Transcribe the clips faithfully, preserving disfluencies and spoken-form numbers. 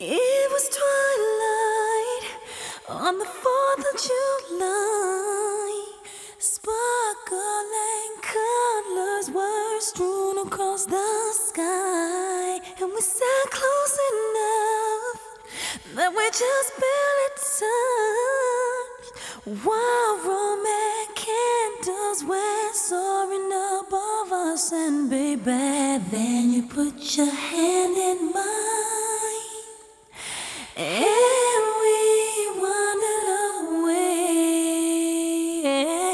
It was twilight on the fourth of July. Sparkling colors were strewn across the sky, and we sat close enough that we just barely touched, while Roman candles were soaring above us. And baby, then you put your hand in mine, and we wandered away.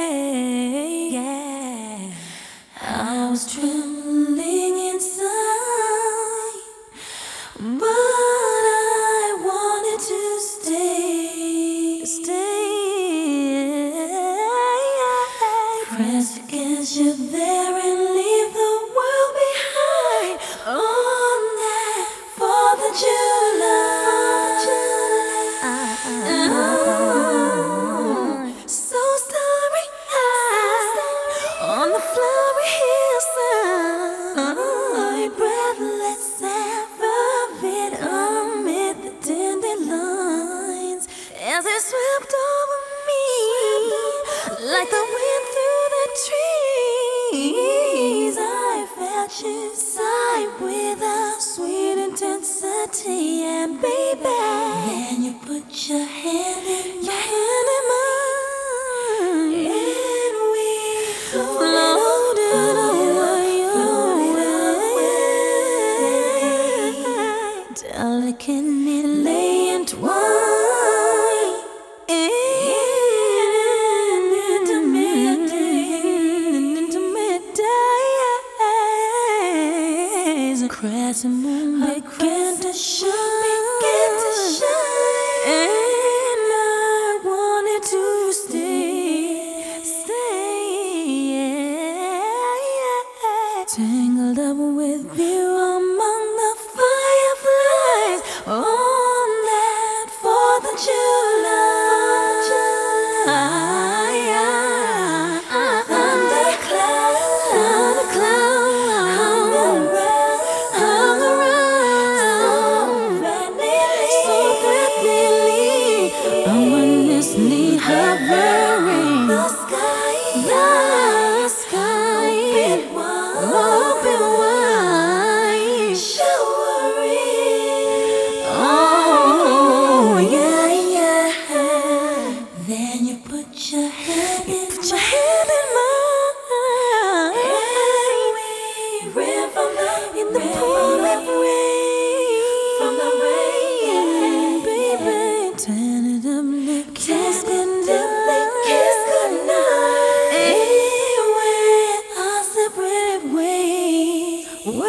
Yeah, I was trembling inside, but I wanted to stay, stay. Press against you there and leave the world behind on that fourth of July. So starry-eyed on the flowery hillside, breathless and fervid amid the dandelions, as it swept over me like the wind through the trees. I felt you sigh with a sweet intensity, and baby, then you put your hand in your hand in mine, and we floated away, away, delicately lay entwined into midday, into middays. A crescent moon began to shine, began to shine, and I wanted to stay, stay, tangled up with you among the fireflies on that fourth of July. Under clouds, under clouds, hung around, hung around, so threateningly, ominously hovering. The sky, the sky, open wide, open wide, showering. Oh yeah, yeah. Then you put your hand in, put your hand in mine, and we ran from the in the pouring rain, from the rain, baby. Tentatively kissed goodnight, kissed goodnight, and went our separate ways,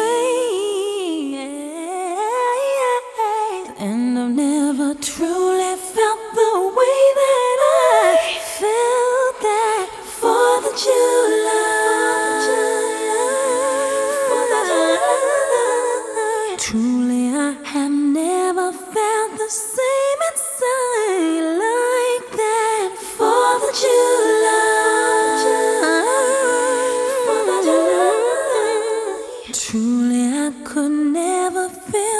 ways. And I've never truly felt the way that I felt that fourth of July. fourth of July. Truly, I have never felt the same inside like that fourth of July. fourth of July. Truly, I could never feel